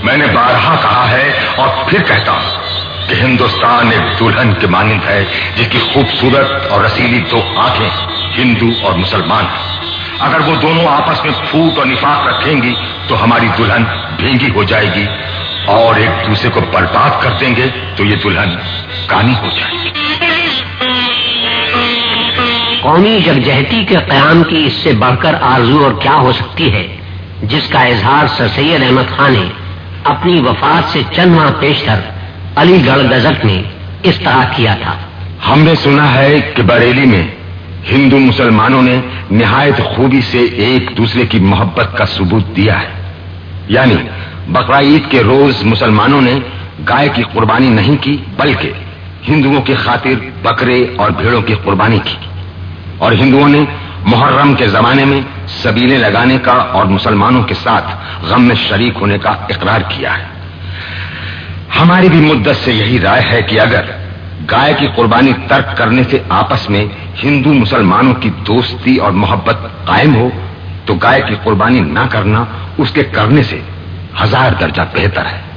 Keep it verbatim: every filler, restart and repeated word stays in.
میں نے بارہا کہا ہے اور پھر کہتا ہوں کہ ہندوستان ایک دلہن کے مانند ہے جس کی خوبصورت اور رسیلی دو آنکھیں ہندو اور مسلمان ہیں۔ اگر وہ دونوں آپس میں پھوٹ اور نفاق رکھیں گی تو ہماری دلہن بھینگی ہو جائے گی، اور ایک دوسرے کو برباد کر دیں گے تو یہ دلہن کانی ہو جائے گی۔ قومی یکجہتی کے قیام کی اس سے بڑھ کر آرزو اور کیا ہو سکتی ہے، جس کا اظہار سر سید احمد خان نے اپنی وفات سے چند ماہ پیشتر علی گڑھ گزٹ میں اس طرح کیا تھا۔ ہم نے سنا ہے کہ بریلی میں ہندو مسلمانوں نے نہایت خوبی سے ایک دوسرے کی محبت کا ثبوت دیا ہے، یعنی بقرعید کے روز مسلمانوں نے گائے کی قربانی نہیں کی بلکہ ہندوؤں کی خاطر بکرے اور بھیڑوں کی قربانی کی، اور ہندوؤں نے محرم کے زمانے میں سبیلے لگانے کا اور مسلمانوں کے ساتھ غم میں شریک ہونے کا اقرار کیا ہے۔ ہماری بھی مدت سے یہی رائے ہے کہ اگر گائے کی قربانی ترک کرنے سے آپس میں ہندو مسلمانوں کی دوستی اور محبت قائم ہو تو گائے کی قربانی نہ کرنا اس کے کرنے سے ہزار درجہ بہتر ہے۔